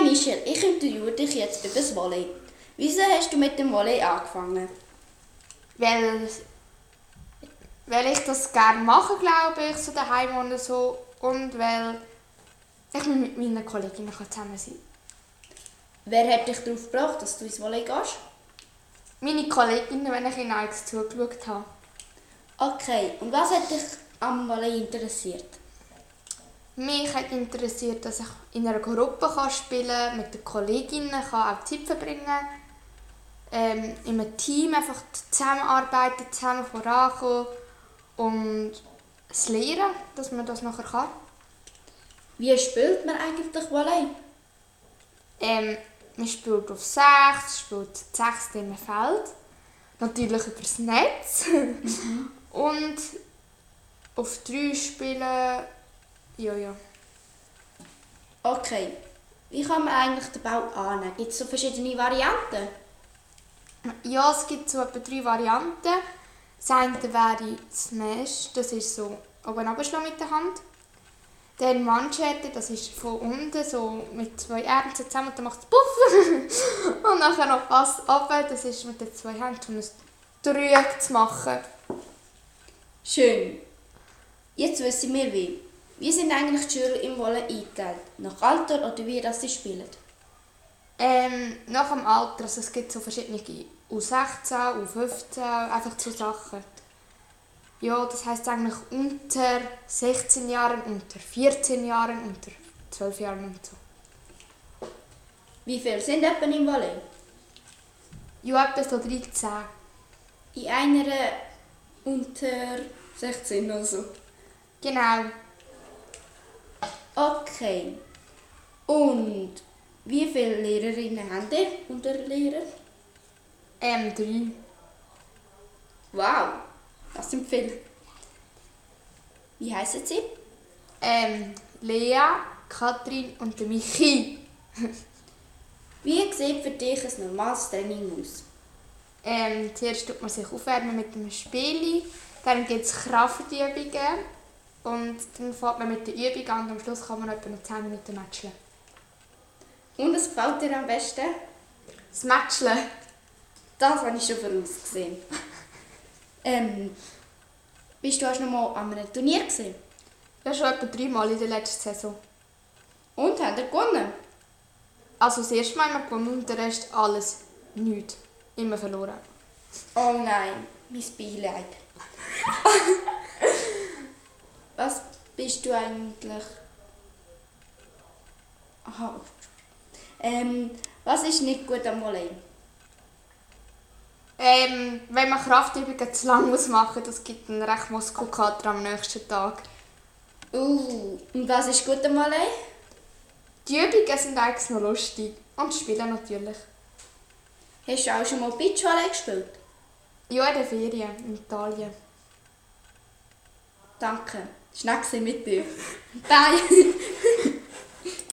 Michel, ich interviewe dich jetzt über das Volley. Wieso hast du mit dem Volley angefangen? Weil ich das gerne mache, glaube ich, so daheim und so. Und weil ich mit meinen Kolleginnen zusammen sein kann. Wer hat dich darauf gebracht, dass du ins Volley gehst? Meine Kolleginnen, wenn ich ihnen eigentlich zugeschaut habe. Okay, und was hat dich am Volley interessiert? Mich hat interessiert, dass ich in einer Gruppe spielen kann, mit den Kolleginnen auch Zeit verbringen kann, in einem Team einfach zusammenarbeiten, zusammen vorankommen und das Lernen, dass man das nachher kann. Wie spielt man eigentlich Volley? Man spielt auf 6, spielt 6 im Feld, natürlich über das Netz und auf 3 spielen. Ja. Okay. Wie kann man eigentlich den Ball annehmen? Gibt es so verschiedene Varianten? Ja, es gibt so etwa 3 Varianten. Das eine wäre Smash, das ist so oben runterschlagen mit der Hand. Dann Manschette, das ist von unten so mit 2 Armen zusammen und dann macht es Puff. Und nachher noch Pass runter, das ist mit den 2 Händen, um ein Dreieck zu machen. Schön. Jetzt wissen wir wie. Wie sind eigentlich die Schüler im Volley eingeteilt? Nach Alter oder wie das sie spielen? Nach dem Alter, also es gibt so verschiedene U16, U15, einfach so Sachen. Ja, das heisst eigentlich unter 16 Jahren, unter 14 Jahren, unter 12 Jahren und so. Wie viele sind etwa im Volley? Ja, etwa so 13. In einer unter 16 oder so. Genau. Okay. Und wie viele Lehrerinnen habt ihr unter Lehrer? 3. Wow, das sind viele. Wie heissen sie? Lea, Katrin und der Michi. Wie sieht für dich ein normales Training aus? Zuerst tut man sich aufwärmen mit einem Spiel, dann gibt es Kraftübungen und dann fängt man mit der Übung an und am Schluss kann man etwa noch 10 Minuten matchen. Und was gefällt dir am besten? Das Matchen. Das habe ich schon vorausgesehen. Bist du schon mal an einem Turnier gesehen? Ja, schon etwa 3 Mal in der letzten Saison. Und habt ihr gewonnen? Also das erste Mal haben wir gewonnen und der Rest alles nichts. Immer verloren. Oh nein, mein Beileid. Was bist du eigentlich? Aha. Was ist nicht gut am Volley? Wenn man Kraftübungen zu lang machen muss, das gibt einen recht Muskelkater am nächsten Tag. Und was ist gut am Volley? Die Übungen sind eigentlich noch lustig. Und das Spielen natürlich. Hast du auch schon mal Beachvolley gespielt? Ja, in den Ferien in Italien. Danke. Das war nett mit dir. Bye.